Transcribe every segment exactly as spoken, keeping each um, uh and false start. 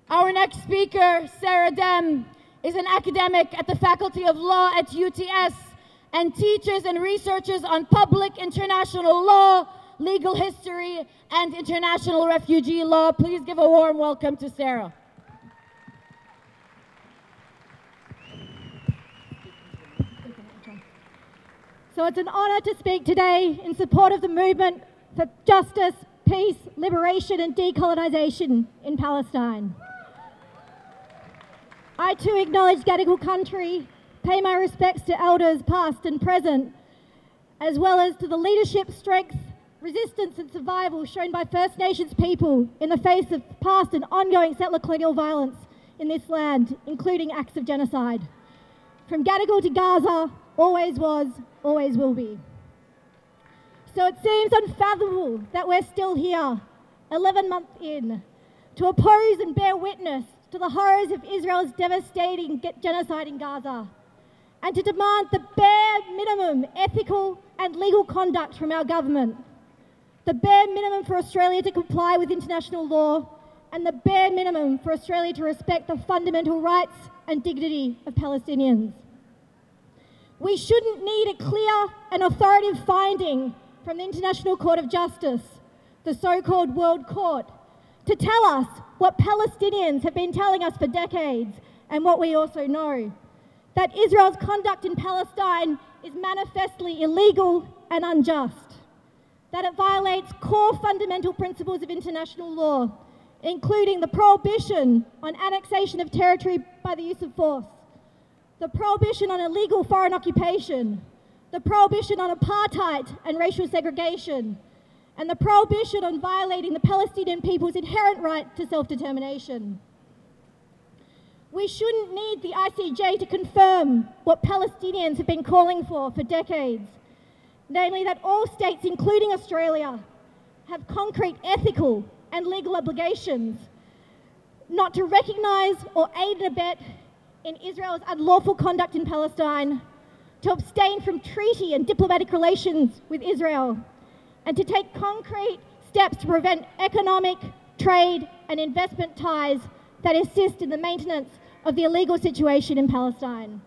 Our next speaker, Sarah Dem, is an academic at the Faculty of Law at U T S and teaches and researches on public international law, legal history, and international refugee law. Please give a warm welcome to Sarah. So it's an honour to speak today in support of the movement for justice, peace, liberation and decolonisation in Palestine. I too acknowledge Gadigal country, pay my respects to elders past and present, as well as to the leadership, strength, resistance and survival shown by First Nations people in the face of past and ongoing settler colonial violence in this land, including acts of genocide. From Gadigal to Gaza, always was, always will be. So it seems unfathomable that we're still here, eleven months in, to oppose and bear witness to the horrors of Israel's devastating genocide in Gaza, and to demand the bare minimum ethical and legal conduct from our government, the bare minimum for Australia to comply with international law, and the bare minimum for Australia to respect the fundamental rights and dignity of Palestinians. We shouldn't need a clear and authoritative finding from the International Court of Justice, the so-called World Court, to tell us what Palestinians have been telling us for decades and what we also know, that Israel's conduct in Palestine is manifestly illegal and unjust, that it violates core fundamental principles of international law, including the prohibition on annexation of territory by the use of force, the prohibition on illegal foreign occupation, the prohibition on apartheid and racial segregation, and the prohibition on violating the Palestinian people's inherent right to self-determination. We shouldn't need the I C J to confirm what Palestinians have been calling for for decades, namely that all states, including Australia, have concrete ethical and legal obligations not to recognise or aid and abet in Israel's unlawful conduct in Palestine, to abstain from treaty and diplomatic relations with Israel, and to take concrete steps to prevent economic, trade and investment ties that assist in the maintenance of the illegal situation in Palestine.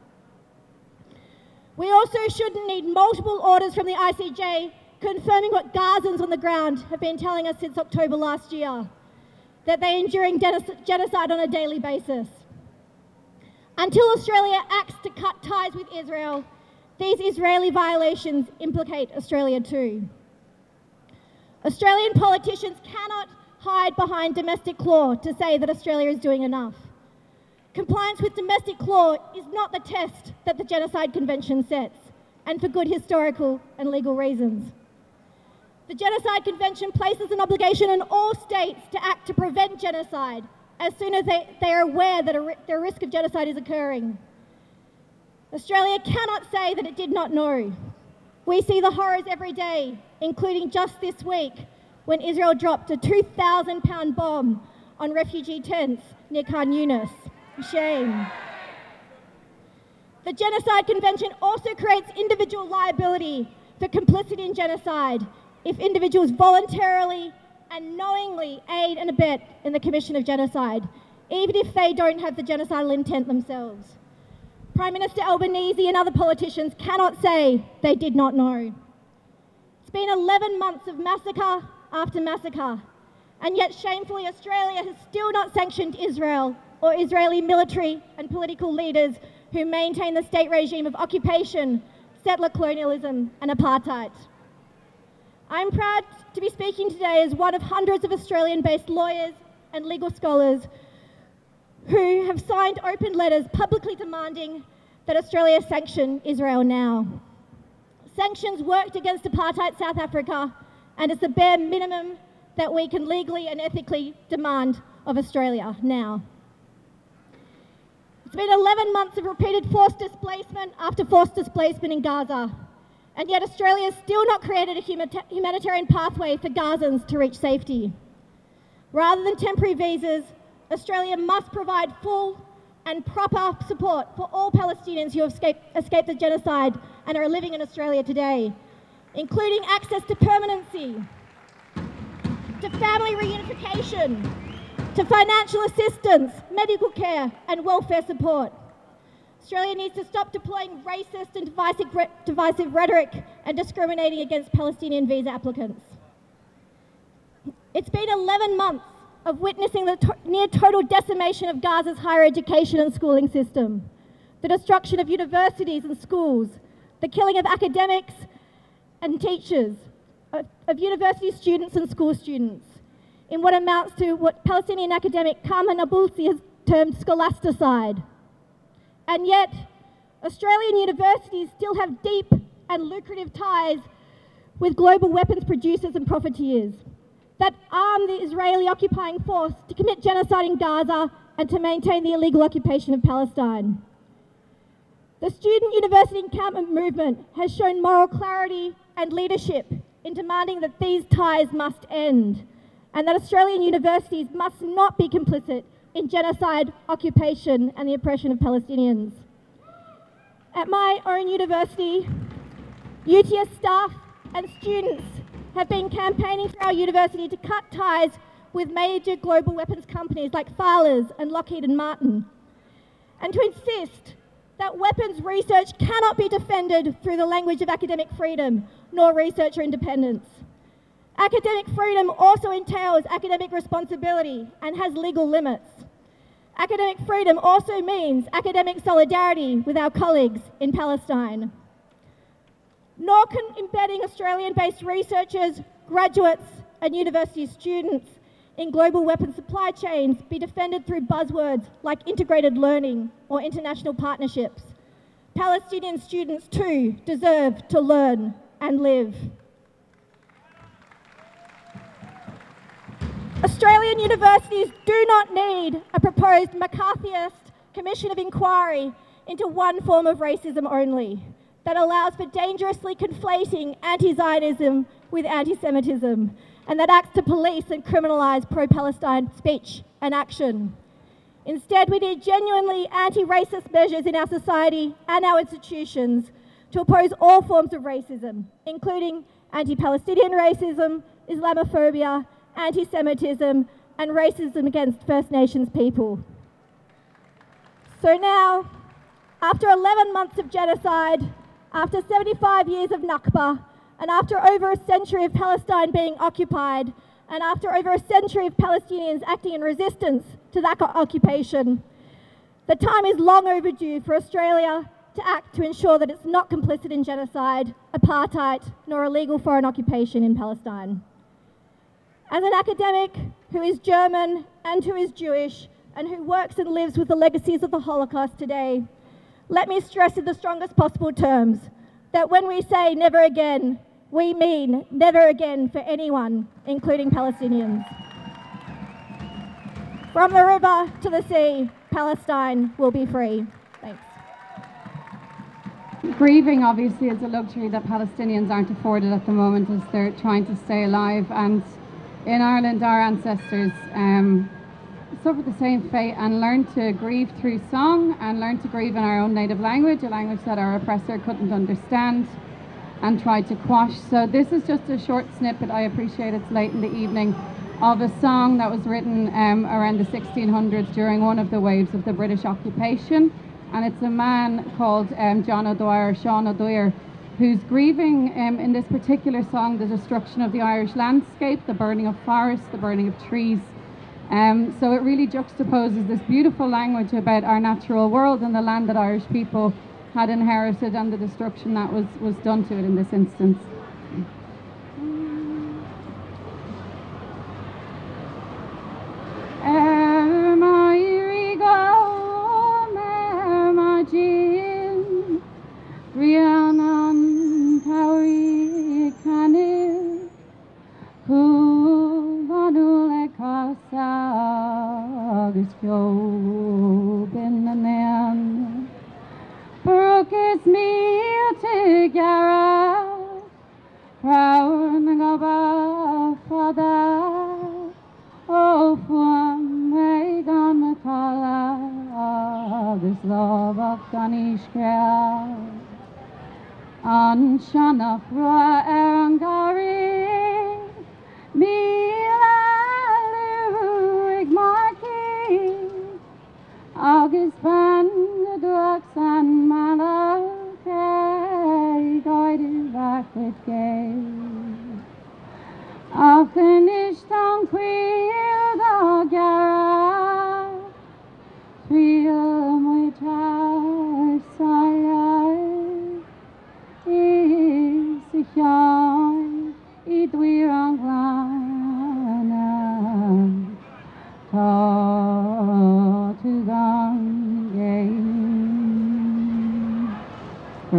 We also shouldn't need multiple orders from the I C J confirming what Gazans on the ground have been telling us since October last year, that they're enduring genocide on a daily basis. Until Australia acts to cut ties with Israel, these Israeli violations implicate Australia too. Australian politicians cannot hide behind domestic law to say that Australia is doing enough. Compliance with domestic law is not the test that the Genocide Convention sets, and for good historical and legal reasons. The Genocide Convention places an obligation on all states to act to prevent genocide as soon as they, they are aware that a, the risk of genocide is occurring. Australia cannot say that it did not know. We see the horrors every day, including just this week, when Israel dropped a two thousand pound bomb on refugee tents near Khan Yunis. Shame. The Genocide Convention also creates individual liability for complicity in genocide if individuals voluntarily and knowingly aid and abet in the commission of genocide, even if they don't have the genocidal intent themselves. Prime Minister Albanese and other politicians cannot say they did not know. It's been eleven months of massacre after massacre, and yet shamefully Australia has still not sanctioned Israel or Israeli military and political leaders who maintain the state regime of occupation, settler colonialism and apartheid. I'm proud to be speaking today as one of hundreds of Australian-based lawyers and legal scholars who have signed open letters publicly demanding that Australia sanction Israel now. Sanctions worked against apartheid South Africa, and it's the bare minimum that we can legally and ethically demand of Australia now. It's been eleven months of repeated forced displacement after forced displacement in Gaza, and yet Australia has still not created a humanitarian pathway for Gazans to reach safety. Rather than temporary visas, Australia must provide full and proper support for all Palestinians who have escaped, escaped the genocide and are living in Australia today, including access to permanency, to family reunification, to financial assistance, medical care and welfare support. Australia needs to stop deploying racist and divisive, divisive rhetoric and discriminating against Palestinian visa applicants. It's been eleven months of witnessing the to near total decimation of Gaza's higher education and schooling system, the destruction of universities and schools, the killing of academics and teachers, of, of university students and school students, in what amounts to what Palestinian academic Carmen Abulsi has termed scholasticide. And yet, Australian universities still have deep and lucrative ties with global weapons producers and profiteers that arm the Israeli occupying force to commit genocide in Gaza and to maintain the illegal occupation of Palestine. The student university encampment movement has shown moral clarity and leadership in demanding that these ties must end and that Australian universities must not be complicit in genocide, occupation and the oppression of Palestinians. At my own university, U T S staff and students have been campaigning for our university to cut ties with major global weapons companies like Fowler's and Lockheed and Martin, and to insist that weapons research cannot be defended through the language of academic freedom nor researcher independence. Academic freedom also entails academic responsibility and has legal limits. Academic freedom also means academic solidarity with our colleagues in Palestine. Nor can embedding Australian-based researchers, graduates and university students in global weapons supply chains be defended through buzzwords like integrated learning or international partnerships. Palestinian students too deserve to learn and live. Australian universities do not need a proposed McCarthyist commission of inquiry into one form of racism only that allows for dangerously conflating anti-Zionism with anti-Semitism and that acts to police and criminalise pro-Palestine speech and action. Instead, we need genuinely anti-racist measures in our society and our institutions to oppose all forms of racism, including anti-Palestinian racism, Islamophobia, anti-Semitism and racism against First Nations people. So now, after eleven months of genocide, after seventy-five years of Nakba, and after over a century of Palestine being occupied, and after over a century of Palestinians acting in resistance to that occupation, the time is long overdue for Australia to act to ensure that it's not complicit in genocide, apartheid, nor illegal foreign occupation in Palestine. As an academic who is German and who is Jewish and who works and lives with the legacies of the Holocaust today, let me stress in the strongest possible terms that when we say never again, we mean never again for anyone, including Palestinians. From the river to the sea, Palestine will be free. Thanks. Grieving obviously is a luxury that Palestinians aren't afforded at the moment as they're trying to stay alive, and in Ireland our ancestors um, suffered the same fate and learned to grieve through song and learned to grieve in our own native language, a language that our oppressor couldn't understand and tried to quash. So this is just a short snippet, I appreciate it's late in the evening, of a song that was written um, around the sixteen hundreds during one of the waves of the British occupation, and it's a man called um, John O'Dwyer, Sean O'Dwyer, who's grieving um, in this particular song the destruction of the Irish landscape, the burning of forests, the burning of trees. Um, so it really juxtaposes this beautiful language about our natural world and the land that Irish people had inherited and the destruction that was, was done to it in this instance. Rhiannon Tauri Canil, who Vanule Casa, Gisco Benanan, Brooks meal together, Crown Gaba Father, oh, from Megan Macala, this love of Ganishka. An Shanafra Erangari, Mila Luig, my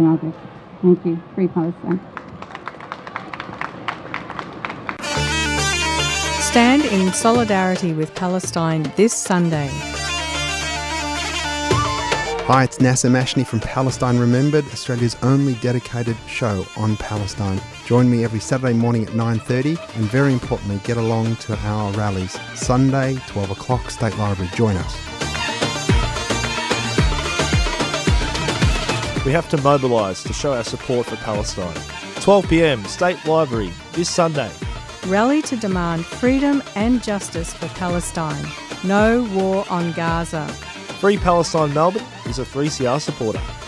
Benadik. Thank you. Free Palestine. Stand in solidarity with Palestine this Sunday. Hi, it's Nasser Mashni from Palestine Remembered, Australia's only dedicated show on Palestine. Join me every Saturday morning at nine thirty and very importantly, get along to our rallies. Sunday, twelve o'clock, State Library. Join us. We have to mobilise to show our support for Palestine. twelve p m, State Library, this Sunday. Rally to demand freedom and justice for Palestine. No war on Gaza. Free Palestine Melbourne is a three C R supporter.